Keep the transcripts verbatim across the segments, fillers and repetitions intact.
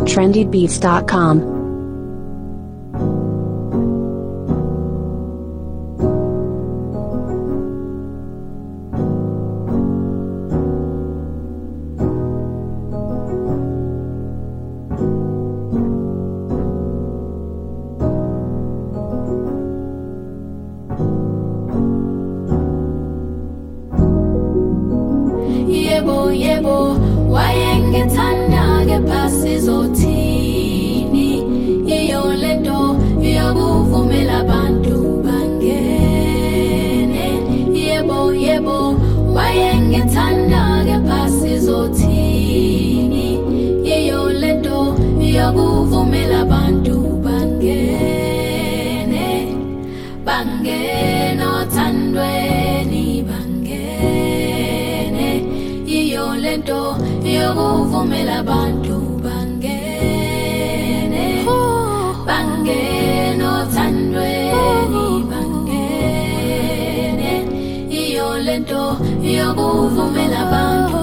trendy beats dot com. Yebo yebo wayengithanda kepha sizothini iyo lento yokuvumela abantu bangene yebo yebo wayengithanda kepha sizothini iyo lento yokuvumela abantu bangene bangene othandweni lento yokuvumela abantu bangene bangene othandweni bangene iyo lento yokuvumela abantu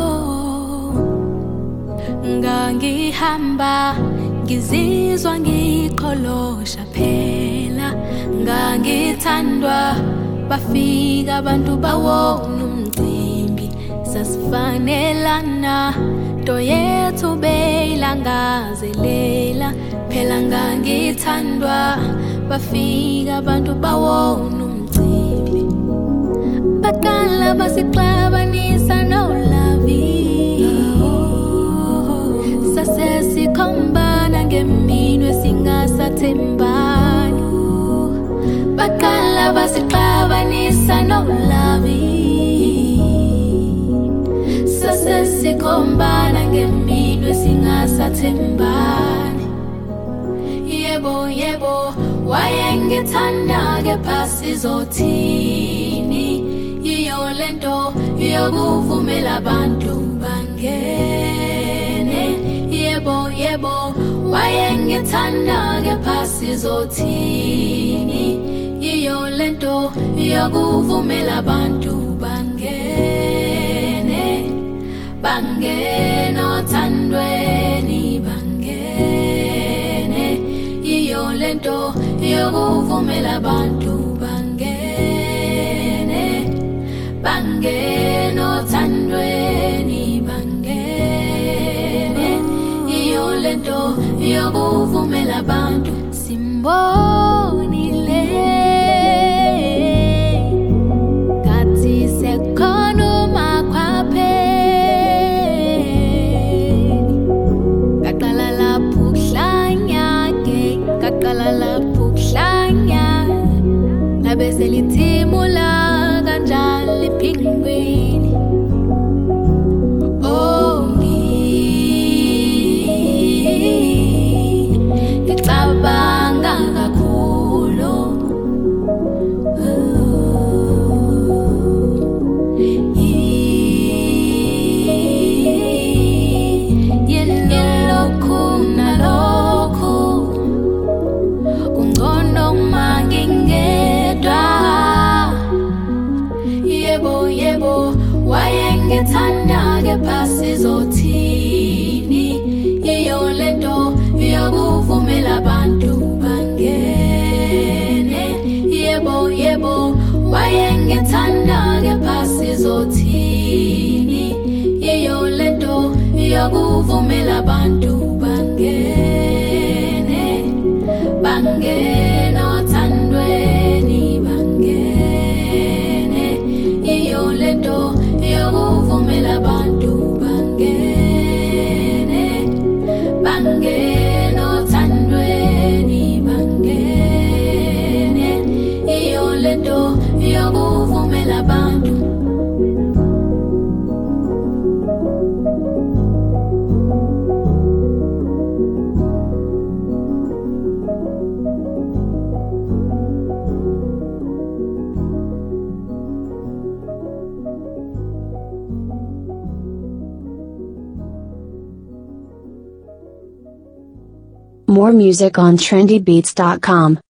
ngangihamba ngizizwa ngiqholosha phela ngangithandwa bafika abantu bawona sasifanelana nto yethu beyilangazelela phela ngangithandwa bafika abantu bawona umcimbi baqala basixabanisa nolavi sasesikhombana ngeminwe singasathembani baqala basixabanisa nolavi sasesikhombana ngeminwe singasathembani yebo yebo wayengithanda kepha sizothini iyo lento yokuvumela abantu bangene yebo yebo wayengithanda kepha sizothini iyo lento yokuvumela abantu bangene bangene othandweni bangene iyo lento yokuvumela abantu bangene bangene othandweni bangene iyo lento yokuvumela abantu simbonile kathi sekhona umakhwaphe bese lithimula kanjalo ephingweni oh ngicabanga kakhulu yelokhu nalokhu kungcono mangingedwa yebo yebo wayengithanda kepha sizothini iyo lento yokuvumela abantu bangene yebo yebo wayengithanda kepha sizothini iyo lento yokuvumela abantu bangene bangene othandweni bangene iyo lento yokuvumela abantu bangene bangene othandweni bangene iyo lento yokuvumela abantu More music on trendy beats dot com.